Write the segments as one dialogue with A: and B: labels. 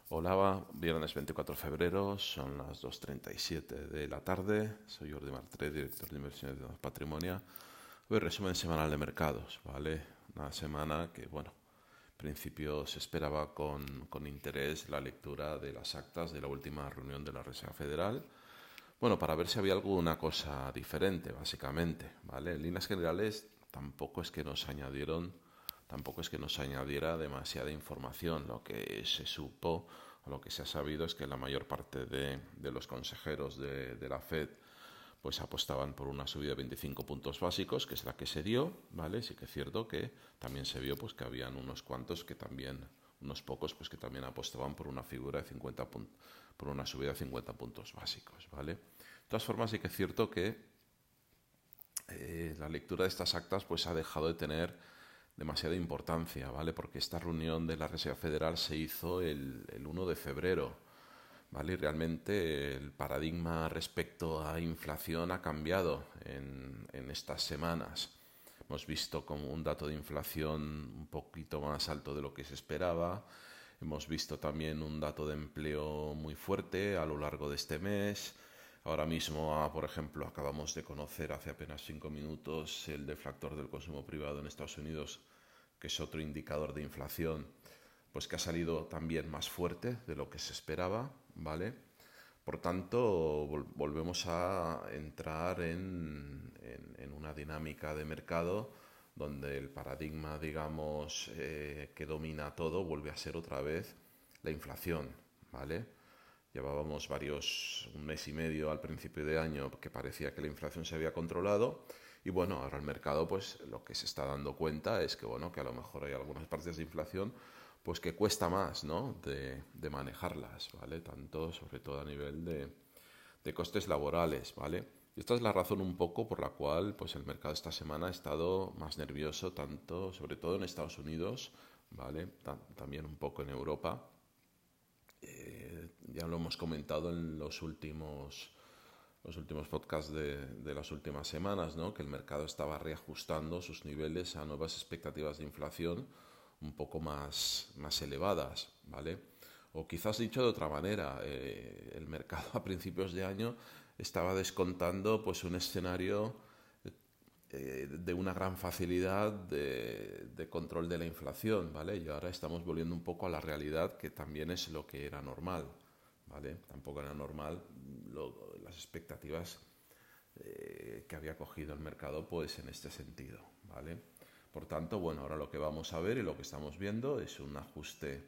A: Hola, viernes 24 de febrero, son las 2:37 de la tarde. Soy Jordi Martré, director de inversiones de Patrimonio. Hoy resumen semanal de mercados, ¿vale? Una semana que, bueno, en principio se esperaba con interés la lectura de las actas de la última reunión de la Reserva Federal. Bueno, para ver si había alguna cosa diferente, básicamente, ¿vale? En líneas generales, tampoco es que nos añadiera demasiada información. Lo que se supo o lo que se ha sabido es que la mayor parte de los consejeros de la Fed pues apostaban por una subida de 25 puntos básicos, que es la que se dio, ¿vale? Sí que es cierto que también se vio pues que habían unos pocos pues que también apostaban por una figura de 50 por una subida de 50 puntos básicos, ¿vale? De todas formas, sí que es cierto que la lectura de estas actas pues ha dejado de tener demasiada importancia, ¿vale? Porque esta reunión de la Reserva Federal se hizo el 1 de febrero, ¿vale? Y realmente el paradigma respecto a inflación ha cambiado en estas semanas. Hemos visto como un dato de inflación un poquito más alto de lo que se esperaba. Hemos visto también un dato de empleo muy fuerte a lo largo de este mes. Ahora mismo, por ejemplo, acabamos de conocer hace apenas 5 minutos el deflactor del consumo privado en Estados Unidos, que es otro indicador de inflación, pues que ha salido también más fuerte de lo que se esperaba, ¿vale? Por tanto, volvemos a entrar en una dinámica de mercado donde el paradigma, digamos, que domina todo vuelve a ser otra vez la inflación, ¿vale? Llevábamos un mes y medio al principio de año que parecía que la inflación se había controlado y bueno, ahora el mercado pues lo que se está dando cuenta es que bueno, que a lo mejor hay algunas partes de inflación pues que cuesta más, ¿no? de manejarlas, ¿vale? Tanto, sobre todo a nivel de costes laborales, ¿vale? Y esta es la razón un poco por la cual pues el mercado esta semana ha estado más nervioso, tanto, sobre todo en Estados Unidos, ¿vale? También un poco en Europa. Ya lo hemos comentado en los últimos podcasts de las últimas semanas, ¿no? Que el mercado estaba reajustando sus niveles a nuevas expectativas de inflación un poco más elevadas, ¿vale? O quizás dicho de otra manera, el mercado a principios de año estaba descontando pues un escenario de una gran facilidad de control de la inflación, ¿vale? Y ahora estamos volviendo un poco a la realidad, que también es lo que era normal, ¿vale? Tampoco era normal las expectativas que había cogido el mercado pues en este sentido, ¿vale? Por tanto, bueno, ahora lo que vamos a ver y lo que estamos viendo es un ajuste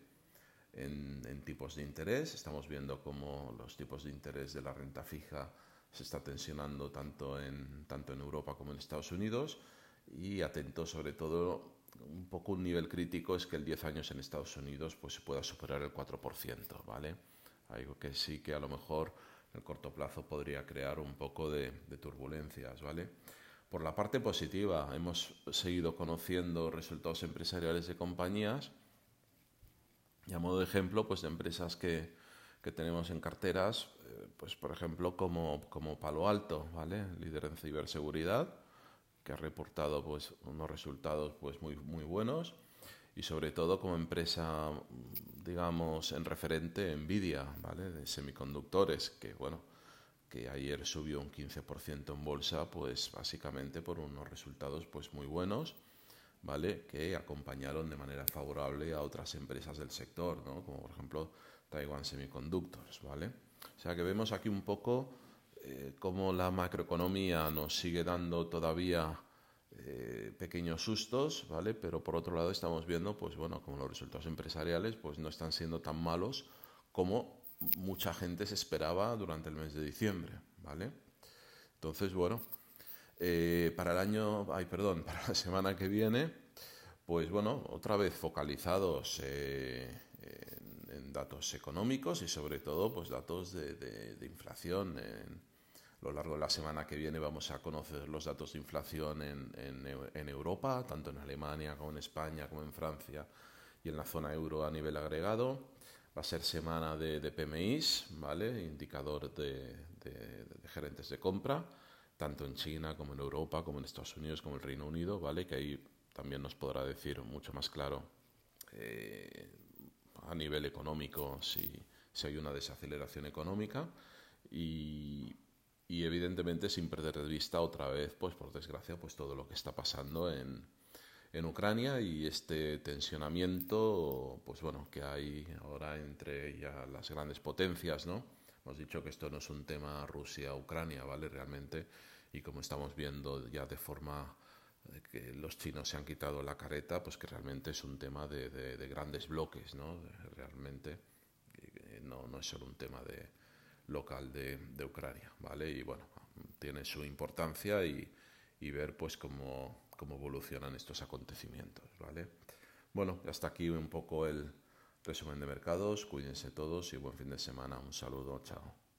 A: en tipos de interés. Estamos viendo cómo los tipos de interés de la renta fija se está tensionando tanto en Europa como en Estados Unidos, y atento sobre todo un poco un nivel crítico es que el 10 años en Estados Unidos pues pueda superar el 4%, ¿vale? Algo que sí que a lo mejor en el corto plazo podría crear un poco de turbulencias, ¿vale? Por la parte positiva, hemos seguido conociendo resultados empresariales de compañías y a modo de ejemplo, pues de empresas que tenemos en carteras, pues por ejemplo como Palo Alto, ¿vale? Líder en ciberseguridad, que ha reportado pues unos resultados pues muy buenos, y sobre todo como empresa, digamos, en referente Nvidia, ¿vale? De semiconductores, que bueno, que ayer subió un 15% en bolsa, pues básicamente por unos resultados pues muy buenos, ¿vale? Que acompañaron de manera favorable a otras empresas del sector, ¿no? Como por ejemplo Taiwan Semiconductors, ¿vale? O sea que vemos aquí un poco cómo la macroeconomía nos sigue dando todavía pequeños sustos, ¿vale? Pero por otro lado estamos viendo, pues bueno, como los resultados empresariales pues no están siendo tan malos como mucha gente se esperaba durante el mes de diciembre, ¿vale? Entonces, bueno, para la semana que viene, pues bueno, otra vez focalizados en datos económicos y sobre todo pues datos de inflación. A lo largo de la semana que viene vamos a conocer los datos de inflación en Europa, tanto en Alemania como en España como en Francia y en la zona euro a nivel agregado. Va a ser semana de PMIs, ¿vale? Indicador de gerentes de compra, tanto en China como en Europa, como en Estados Unidos, como en el Reino Unido, ¿vale? Que ahí también nos podrá decir mucho más claro a nivel económico si hay una desaceleración económica y evidentemente sin perder de vista otra vez, pues por desgracia, pues todo lo que está pasando en Ucrania y este tensionamiento, pues bueno, que hay ahora entre ya las grandes potencias, ¿no? Hemos dicho que esto no es un tema Rusia-Ucrania, ¿vale? Realmente, y como estamos viendo ya de forma que los chinos se han quitado la careta, pues que realmente es un tema de grandes bloques, ¿no? Realmente no es solo un tema local de Ucrania, ¿vale? Y bueno, tiene su importancia y ver pues cómo evolucionan estos acontecimientos, ¿vale? Bueno, hasta aquí un poco el resumen de mercados, cuídense todos y buen fin de semana, un saludo, chao.